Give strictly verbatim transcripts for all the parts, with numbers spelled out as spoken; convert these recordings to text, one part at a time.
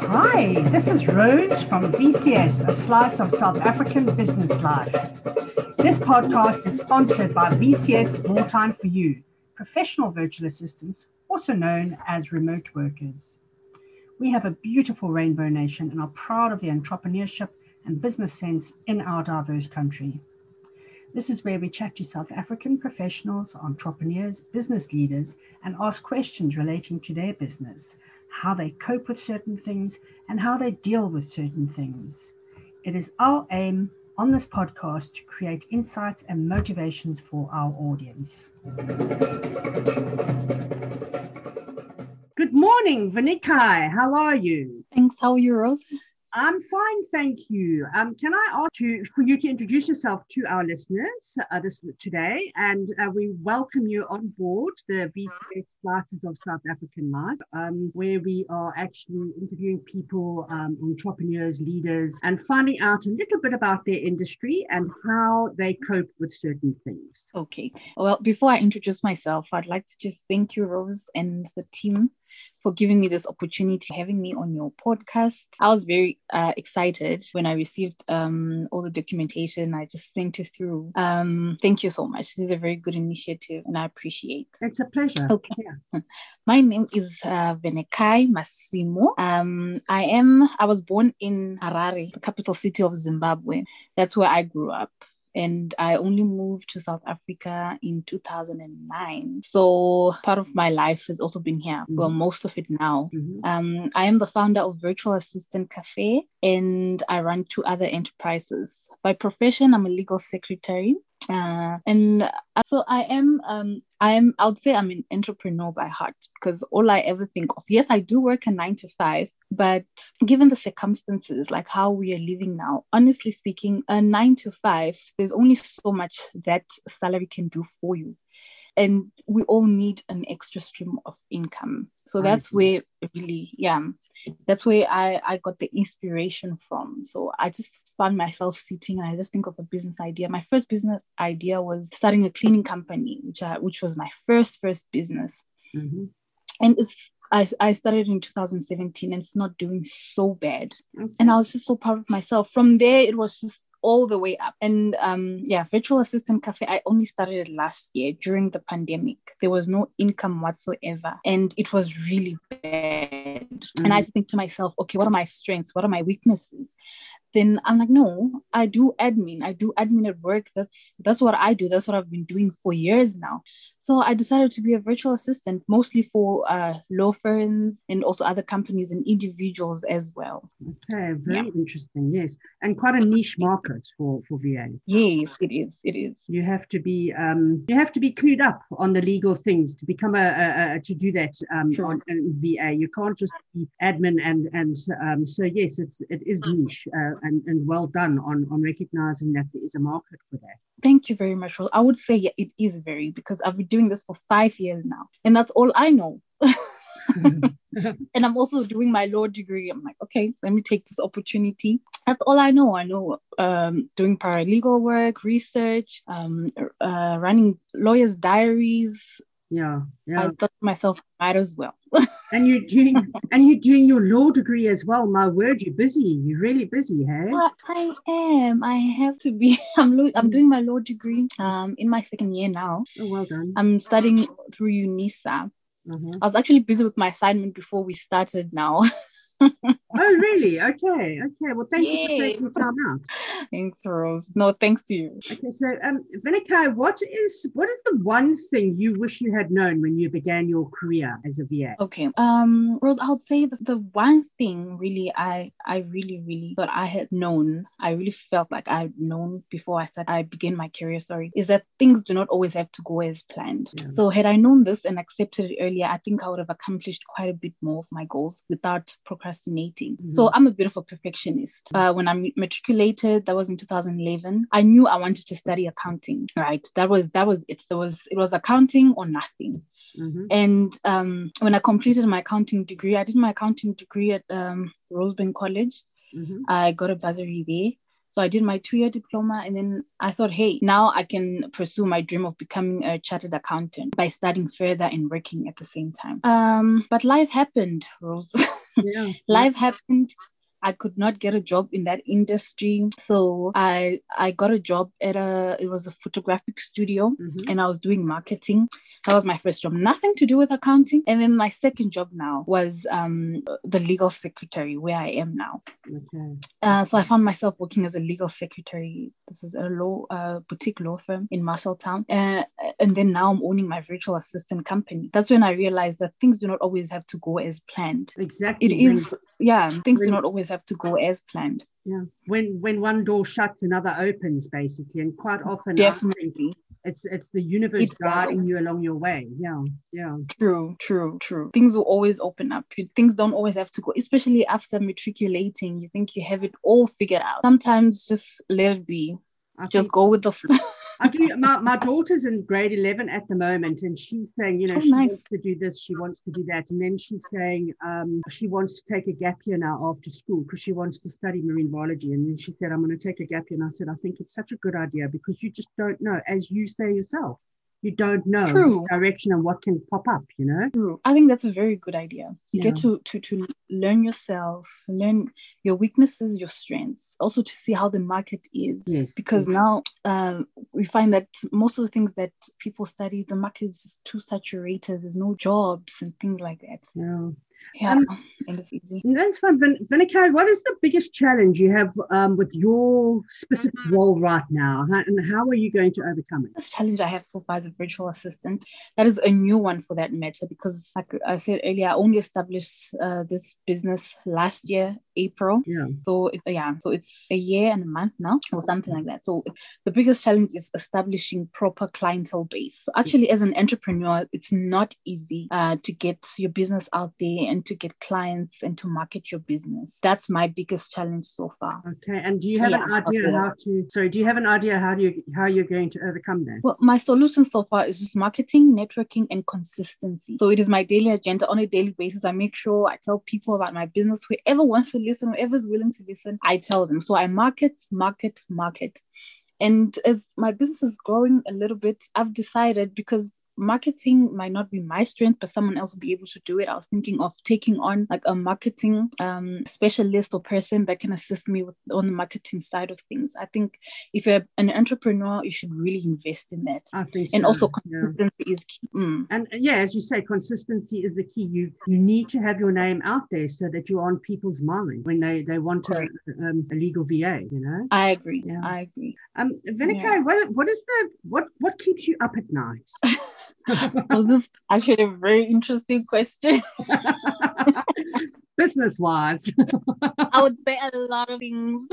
Hi, this is Rose from V C S, a slice of South African business life. This podcast is sponsored by V C S More Time for You, professional virtual assistants, also known as remote workers. We have a beautiful rainbow nation and are proud of the entrepreneurship and business sense in our diverse country. This is where we chat to South African professionals, entrepreneurs, business leaders, and ask questions relating to their business, how they cope with certain things, and how they deal with certain things. It is our aim on this podcast to create insights and motivations for our audience. Good morning, Vanikai. How are you? Thanks. How are you, Rose? I'm fine, thank you. Um, can I ask you for you to introduce yourself to our listeners uh, this today, and uh, we welcome you on board the V C S Slices of South African Life, um, where we are actually interviewing people, um, entrepreneurs, leaders, and finding out a little bit about their industry and how they cope with certain things. Okay. Well, before I introduce myself, I'd like to just thank you, Rose, and the team for giving me this opportunity, having me on your podcast. I was very uh, excited when I received um, all the documentation. I just sent it through. Um, thank you so much. This is a very good initiative and I appreciate it. It's a pleasure. Okay. Yeah. My name is uh, Vanikai Massimo. Um, I am, I was born in Harare, the capital city of Zimbabwe. That's where I grew up. And I only moved to South Africa in two thousand nine. So part of my life has also been here. Mm-hmm. Well, most of it now. Mm-hmm. Um, I am the founder of Virtual Assistant Cafe, and I run two other enterprises. By profession, I'm a legal secretary. Uh, and so I am, um, I am, I would say I'm an entrepreneur by heart, because all I ever think of, yes, I do work a nine to five, but given the circumstances, like how we are living now, honestly speaking, a nine to five, there's only so much that salary can do for you. And we all need an extra stream of income. So that's where really, yeah, that's where I, I got the inspiration from. So I just found myself sitting and I just think of a business idea. My first business idea was starting a cleaning company, which I, which was my first, first business. Mm-hmm. And it's, I, I started in two thousand seventeen and it's not doing so bad. Okay. And I was just so proud of myself. From there, it was just all the way up. And um, yeah, Virtual Assistant Cafe, I only started it last year during the pandemic. There was no income whatsoever. And it was really bad. Mm-hmm. And I just think to myself, okay, what are my strengths? What are my weaknesses? Then I'm like, no, I do admin. I do admin at work. That's that's what I do. That's what I've been doing for years now. So I decided to be a virtual assistant, mostly for uh, law firms and also other companies and individuals as well. Okay, very yeah. interesting, yes. And quite a niche market for, for V A. Yes, it is, it is. You have to be um, you have to be clued up on the legal things to become a, a, a to do that um, sure. on in V A. You can't just be admin and and um, so yes, it's it is niche uh, and, and well done on, on recognizing that there is a market for that. Thank you very much, Rose. I would say yeah, it is very, because I've been doing this for five years now. And that's all I know. And I'm also doing my law degree. I'm like, okay, let me take this opportunity. That's all I know. I know um, doing paralegal work, research, um, uh, running lawyers' diaries. Yeah, yeah. I thought to myself, might as well. And you're doing and you're doing your law degree as well. My word, you're busy. You're really busy, hey? Well, I am. I have to be. I'm lo- I'm doing my law degree um in my second year now. Oh, well done. I'm studying through UNISA. Mm-hmm. I was actually busy with my assignment before we started now. Oh, really? Okay. Okay. Well, thank Yay. you for taking the time out. Thanks, Rose. No, thanks to you. Okay. So, um, Vanikai, what is what is the one thing you wish you had known when you began your career as a V A? Okay. Um, Rose, I would say that the one thing really I I really, really thought I had known, I really felt like I had known before I started, I began my career, sorry, is that things do not always have to go as planned. Yeah. So had I known this and accepted it earlier, I think I would have accomplished quite a bit more of my goals without procrastinating. Mm-hmm. So I'm a bit of a perfectionist. Uh, when I matriculated, that was in two thousand eleven, I knew I wanted to study accounting, right? That was, that was it. There was, it was accounting or nothing. Mm-hmm. And um, when I completed my accounting degree, I did my accounting degree at um, Rosebank College. Mm-hmm. I got a bursary there. So I did my two-year diploma, and then I thought, hey, now I can pursue my dream of becoming a chartered accountant by studying further and working at the same time. Um, but life happened, Rose. Yeah. Life happened. I could not get a job in that industry. So I I got a job at a, it was a photographic studio, Mm-hmm. and I was doing marketing. That was my first job, nothing to do with accounting. And then my second job now was um, the legal secretary where I am now. Okay. Uh, so I found myself working as a legal secretary. This is a law uh, boutique law firm in Marshalltown. Uh, and then now I'm owning my virtual assistant company. That's when I realized that things do not always have to go as planned. Exactly. It is, when, yeah, things when, do not always have to go as planned. Yeah. When when one door shuts, another opens, basically. And quite often, Definitely. I think it's it's the universe It guiding does. you along your way. Yeah, yeah. True, true, true. Things will always open up. You, things don't always have to go, especially after matriculating. You think you have it all figured out. Sometimes just let it be. I Just think, go with the flow. I do. My, my daughter's in grade eleven at the moment, and she's saying, you know, Oh, she nice. wants to do this, she wants to do that. And then she's saying um, she wants to take a gap year now after school because she wants to study marine biology. And then she said, I'm going to take a gap year. And I said, I think it's such a good idea because you just don't know, as you say yourself, you don't know True. which direction and what can pop up, you know? True. I think that's a very good idea. You Yeah. get to, to to learn yourself, learn your weaknesses, your strengths, also to see how the market is. Yes. Because yes. now um, we find that most of the things that people study, the market is just too saturated. There's no jobs and things like that. Yeah. Yeah, Um, and it's easy. That's fine. Vin- Vinica, what is the biggest challenge you have um, with your specific role right now? How, and how are you going to overcome it? This challenge I have so far as a virtual assistant, that is a new one for that matter, because like I said earlier, I only established uh, this business last year, April. Yeah. So it, yeah, so it's a year and a month now or something like that. So the biggest challenge is establishing proper clientele base. So actually, as an entrepreneur, it's not easy uh, to get your business out there and to get clients and to market your business. That's my biggest challenge so far. Okay. And do you have Yeah, an idea okay. how to? Sorry, do you have an idea how do you how you're going to overcome that? Well, my solution so far is just marketing, networking, and consistency. So it is my daily agenda on a daily basis. I make sure I tell people about my business. Whoever wants to listen, whoever's willing to listen, I tell them. So I market, market, market. And as my business is growing a little bit, I've decided, because marketing might not be my strength, but someone else will be able to do it. I was thinking of taking on like a marketing um, specialist or person that can assist me with on the marketing side of things. I think if you're an entrepreneur, you should really invest in that. I think And so, also yeah. consistency is key. Mm. And yeah, as you say, consistency is the key. You you need to have your name out there so that you're on people's mind when they, they want a, um, a legal V A, you know? I agree. Yeah. I agree. Um, Vinica, Yeah. what, what is the what what keeps you up at night? Was this actually a very interesting question? Business wise. I would say a lot of things.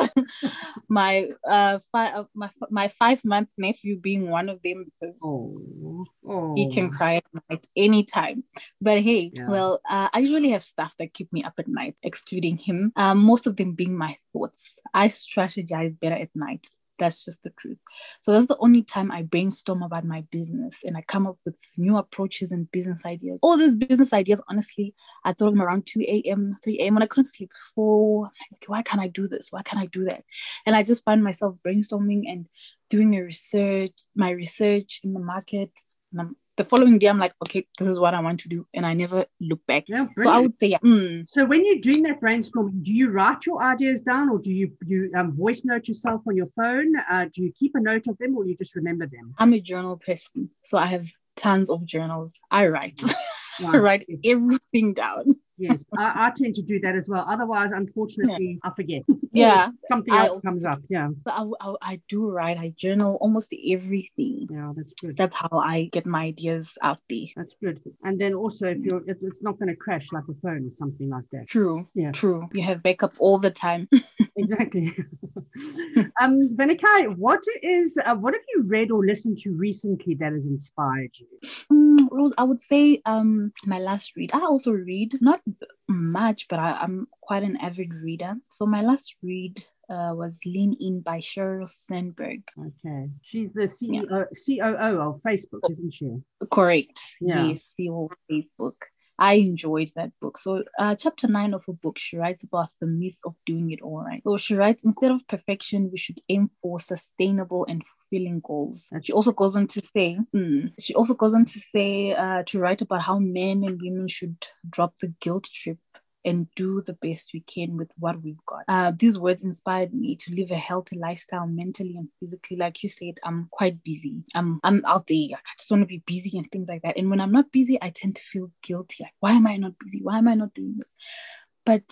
my uh five my my five month nephew being one of them, because Oh, oh. he can cry at night anytime. But hey, Yeah. well, uh, I usually have stuff that keep me up at night, excluding him. Um, most of them being my thoughts. I strategize better at night. That's just the truth. So that's the only time I brainstorm about my business and I come up with new approaches and business ideas. All these business ideas, honestly, I thought of them around two a.m., three a.m. when I couldn't sleep. For like, why can't I do this? Why can't I do that? And I just find myself brainstorming and doing a research, my research in the market. And I'm, the following day, I'm like, okay, this is what I want to do. And I never look back. Yeah, so I would say, yeah. Mm. So when you're doing that brainstorming, do you write your ideas down, or do you you um, voice note yourself on your phone? Uh, do you keep a note of them, or you just remember them? I'm a journal person, so I have tons of journals. I write. Right. I write everything down. Yes, I, I tend to do that as well. Otherwise, unfortunately, yeah. I forget. Yeah, something I else comes forget. up. Yeah, but I, I, I do write. I journal almost everything. Yeah, that's good. That's how I get my ideas out there. That's good. And then also, if you're, if it's not going to crash like a phone or something like that. True. Yeah. True. You have backup all the time. Exactly. um, Vinica, what is uh, what have you read or listened to recently that has inspired you? Mm, Rose, I would say um my last read. I also read, not much, but I, I'm quite an avid reader. So my last read uh, was Lean In by Sheryl Sandberg. Okay. She's the C E O, Yeah. C O O of Facebook, isn't she? Correct. Yeah. Yes, C E O of Facebook. I enjoyed that book. So uh, chapter nine of her book, she writes about the myth of doing it all right. So she writes, instead of perfection, we should aim for sustainable and fulfilling goals. And she also goes on to say, mm, she also goes on to say, uh, to write about how men and women should drop the guilt trip and do the best we can with what we've got. Uh, these words inspired me to live a healthy lifestyle mentally and physically. Like you said, I'm quite busy. I'm I'm out there. Like, I just want to be busy and things like that. And when I'm not busy, I tend to feel guilty. Like, why am I not busy? Why am I not doing this? But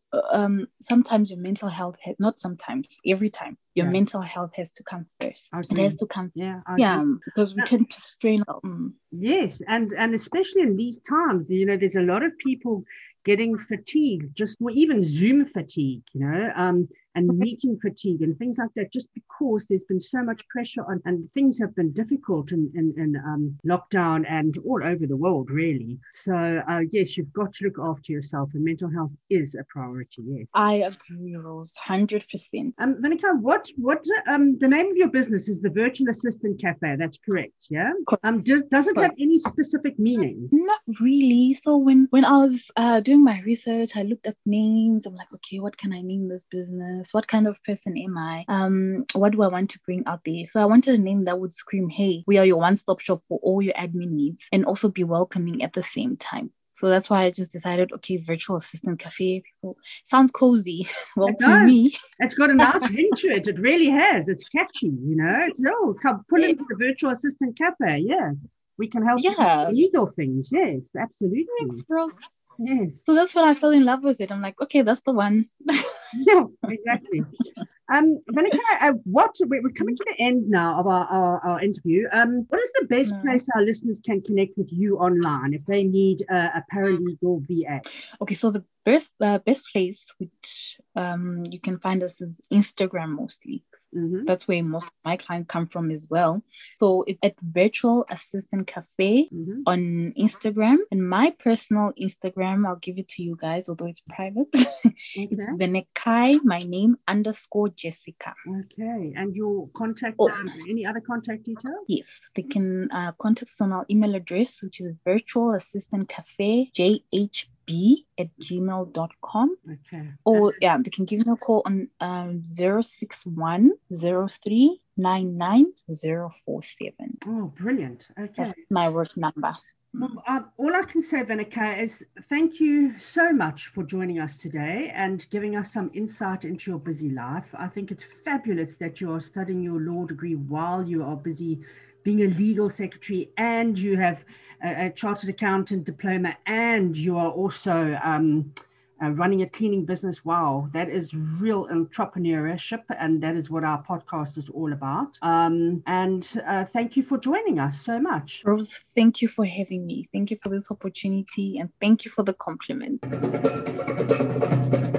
um, sometimes your mental health has, not sometimes, every time, your yeah. mental health has to come first. It has to come. Yeah. Yeah. Because we no. tend to strain. Mm. Yes. And, and especially in these times, you know, there's a lot of people getting fatigued, just or even Zoom fatigue, you know, um, and meeting fatigue and things like that, just because there's been so much pressure on, and things have been difficult in, in, in um, lockdown and all over the world, really. So, uh, yes, you've got to look after yourself, and mental health is a priority, yes. I agree, Rose, one hundred percent. Um, Venica, what, what, um, the name of your business is the Virtual Assistant Cafe, that's correct, yeah? Correct. Um, does, does it have any specific meaning? Not really. So when, when I was uh, doing my research, I looked at names. I'm like, okay, what can I name this business? What kind of person am I? Um, what do I want to bring out there? So I wanted a name that would scream, hey, we are your one-stop shop for all your admin needs, and also be welcoming at the same time. So that's why I just decided, okay, Virtual Assistant Cafe. People, sounds cozy. Well, it to does. me. It's got a nice ring to it. It really has. It's catchy, you know. It's, oh, come pull into the Virtual Assistant Cafe. Yeah. We can help yeah. you with legal things. Yes, absolutely. Thanks, bro. Yes. So that's when I fell in love with it. I'm like, okay, that's the one. Yeah, exactly. Um, Venica, uh, what we're coming to the end now of our, our, our interview. Um, what is the best no. place our listeners can connect with you online if they need uh, a paralegal V A? Okay, so the best uh, best place which um you can find us is Instagram mostly. Mm-hmm. That's where most of my clients come from as well. So it's at Virtual Assistant Cafe mm-hmm. on Instagram, and my personal Instagram, I'll give it to you guys, although it's private. Okay. It's Venekai, my name underscore Jessica. Okay, and your contact, oh. um, any other contact details? Yes, they can uh, contact us on our email address, which is Virtual Assistant Cafe J H B at gmail dot com. Okay. Or yeah, they can give me a call on um zero six one zero three nine nine zero four seven. Oh, brilliant. Okay. That's my work number. Well, uh, all I can say, Venica, is thank you so much for joining us today and giving us some insight into your busy life. I think it's fabulous that you are studying your law degree while you are busy being a legal secretary, and you have a, a chartered accountant diploma, and you are also um, uh, running a cleaning business. Wow, that is real entrepreneurship, and that is what our podcast is all about. Um, and uh, thank you for joining us so much. Rose, thank you for having me. Thank you for this opportunity, and thank you for the compliment.